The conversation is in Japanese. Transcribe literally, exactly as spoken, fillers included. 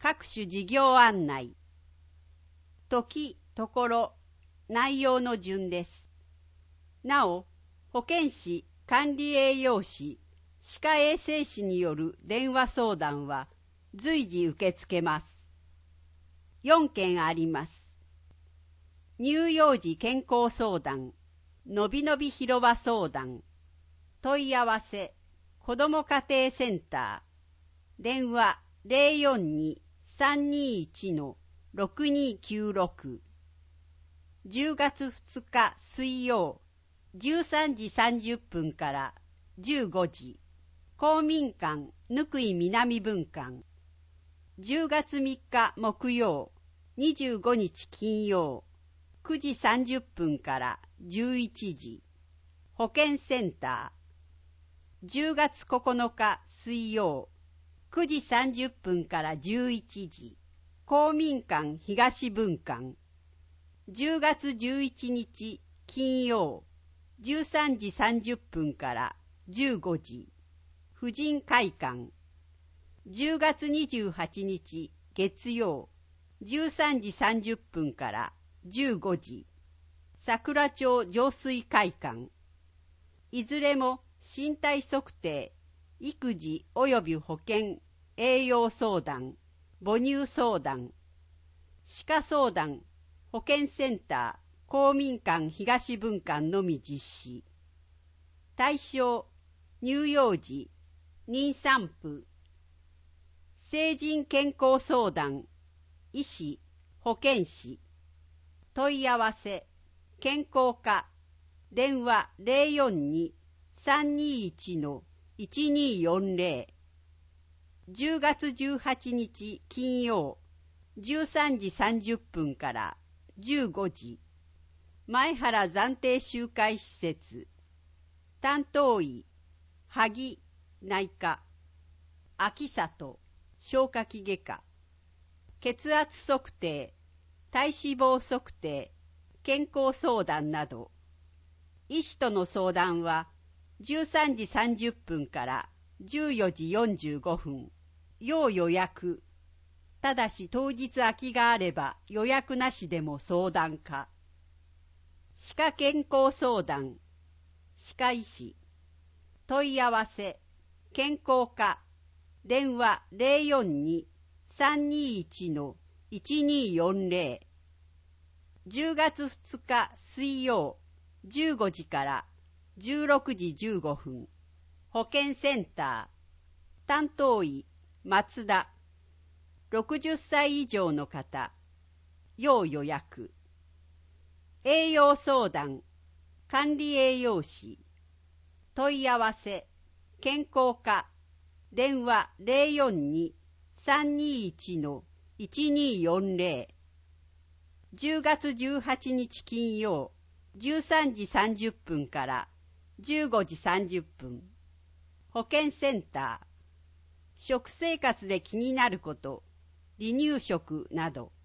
各種事業案内。時、ところ、内容の順です。なお、保健師、管理栄養士、歯科衛生士による電話相談は随時受け付けます。よんけんあります。乳幼児健康相談、のびのび広場相談、問い合わせ、子ども家庭センター、電話 ゼロよんに さんにいち ろくにきゅうろく。じゅうがつふつか水曜、じゅうさんじさんじゅっぷんからじゅうごじ、公民館ぬくい南分館。じゅうがつみっか木曜、にじゅうごにち金曜、くじさんじゅっぷんからじゅういちじ、保健センター。じゅうがつここのか水曜、くじさんじゅっぷんからじゅういちじ、公民館東分館。じゅうがつじゅういちにち金曜、じゅうさんじさんじゅっぷんからじゅうごじ、婦人会館。じゅうがつにじゅうはちにち月曜、じゅうさんじさんじゅっぷんからじゅうごじ、桜町浄水会館。いずれも身体測定、育児及び保健、栄養相談、母乳相談、歯科相談、保健センター、公民館東分館のみ実施。対象、乳幼児、妊産婦、成人健康相談、医師、保健師。問い合わせ、健康課、電話 ゼロよんに さんにいち いちによんゼロ。じゅうがつじゅうはちにち金曜、じゅうさんじさんじゅっぷんからじゅうごじ、前原暫定集会施設。担当医、萩内科、秋里消化器外科。血圧測定、体脂肪測定、健康相談など。医師との相談はじゅうさんじさんじゅっぷんからじゅうよじよんじゅうごふん。要予約。ただし当日空きがあれば予約なしでも相談可。歯科健康相談、歯科医師。問い合わせ、健康課、電話 ゼロよんに さんにいち いちによんゼロ。じゅうがつふつか水曜、じゅうごじからじゅうろくじじゅうごふん。保健センター。担当医、松田。ろくじゅっさい以上の方。要予約。栄養相談、管理栄養士。問い合わせ、健康課、電話 ゼロよんに さんにいち いちによんゼロ。じゅうがつじゅうはちにち金曜、じゅうさんじさんじゅっぷんからじゅうごじさんじゅっぷん。保健センター。食生活で気になること、離乳食など。